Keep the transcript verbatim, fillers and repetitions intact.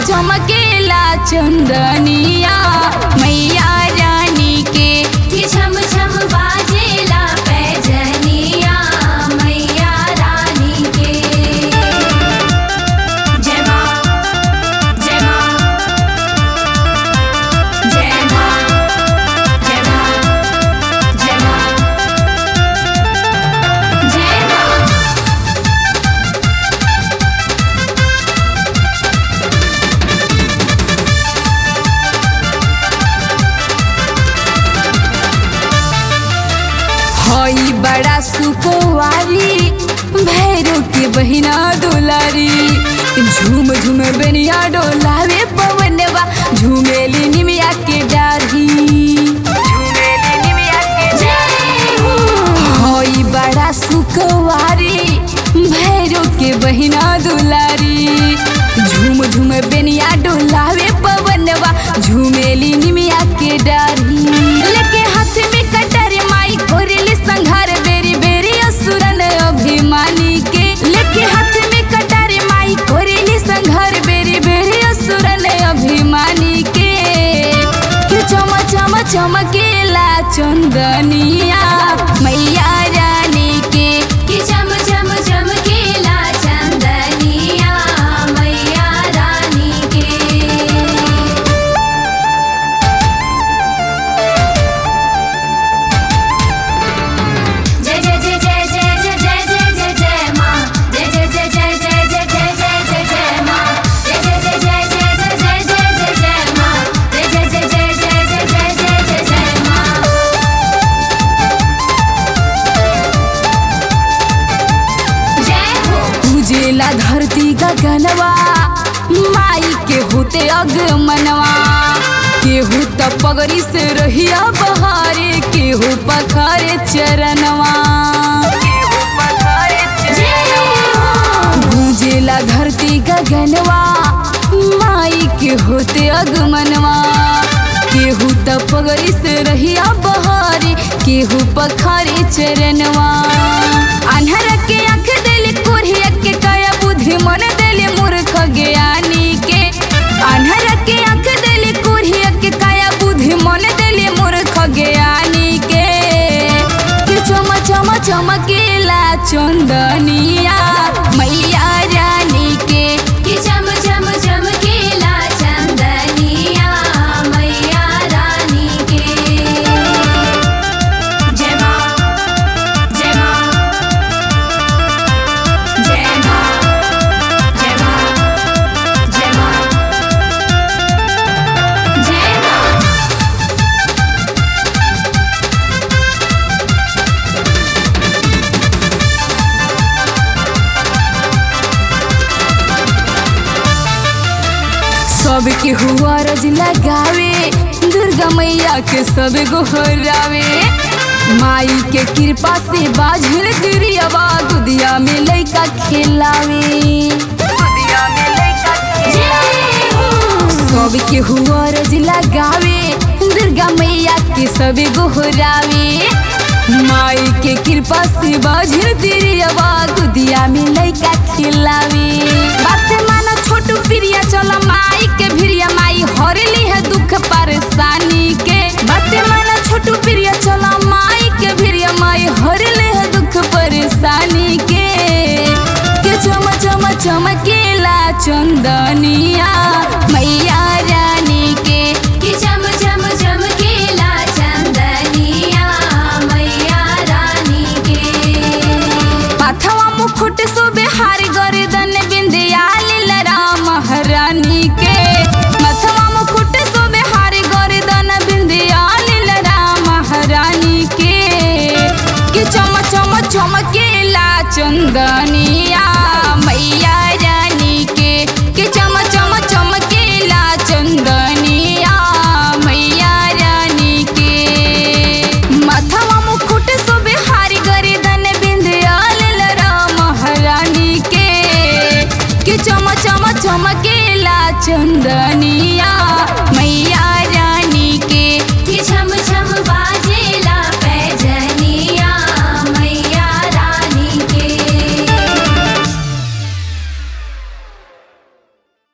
चमकेला चंदनिया मैया रानी के कि छम छम बाजेला पैजनिया मैया रानी के। जय माँ जय माँ जय माँ जय माँ जय माँ जय माँ। हई बड़ा सुकुवारी भैरो के बहिना डोलारी झूम झूम बनिया डोलावे पवनवा झूमेली निमिया के डारी झूमेली निमिया के हई बड़ा सुकुवारी भैरो के बहिना डोलारी झूम झूम बनिया डोलावे पवनवा झूमेली निमिया के डारी लेके हाथ में कटारे माई कोरेली संघार बेरी बेरी असुरन अभिमानी के लेके हाथ में कटारे माई कोरेली संघार बेरी बेरी असुरन अभिमानी के कि चम चम चमकेला चंदनिया मैया रानी के कि चम चम चमकेला चंदनिया मैया रानी के। जय जय जय जय जय जय जय जय जय जय माँ। जय जय जय जय जय जय जय जय जय जय माँ। जय जय जय जय जय जय जय जय जय जय माँ। जय जय जय जय जय जय जय जय जय जय माँ। जय हो। उजेला धरती गगनवा माई के होते अगमनवा केहू त पगड़ी से रहिया बहारे केहू पखारे चरणवा गूंजेला धरती गगनवा माई के होते अगमनवा केहू त पगड़ी से रहिया बहारे केहू पखारे चरणवा अन्हर के आँख देले कोरिया के काया बुद्धि मन देले मूर्ख ज्ञानी के अन्हर के आँख देले कोरिया के काया बुद्धि मन देले मूर्ख ज्ञानी के कि चम चम चमकेला चंदनिया मैया रानी के कि चम चम चमकेला चंदनिया मैया रानी के। जय माँ जय माँ जय माँ जय माँ जय माँ जय माँ। सबके हुआ रज लगावे दुर्गा मैया के सब गोहरावे माई के कृपा से बाझल गिरियावा दुदिया में लइका खेलावे सबके हुआ रज लगावे दुर्गा मैया के सब गोहरावे माई के कृपा से बाझल गिरियावा दुदिया में लइका खेलावे बात माना छोटू प्रिया चला माई के भिरिया माई हरली है दुख परेशानी के बात माना छोटू प्रिया चला माई के भिरिया माई हरली है दुख परेशानी के के चम चम चमकेला चंदनिया मैया रानी के कि चम चम चमकेला चंदनिया मैया रानी के। पाथवा मुकुट सोबे हार गर्दन बिंदिया लीला महारानी के मथवा मुकुट सोबे हार गर्दन बिंदिया लीला महारानी के कि चम चम चमकेला चंदनिया मैया रानी के कि चम चम चमकेला चंदनिया मैया रानी के मथवा मुकुट सोबे हार गर्दन बिंदिया लीला महारानी के कि चम चम चमकेला चंदनिया मैया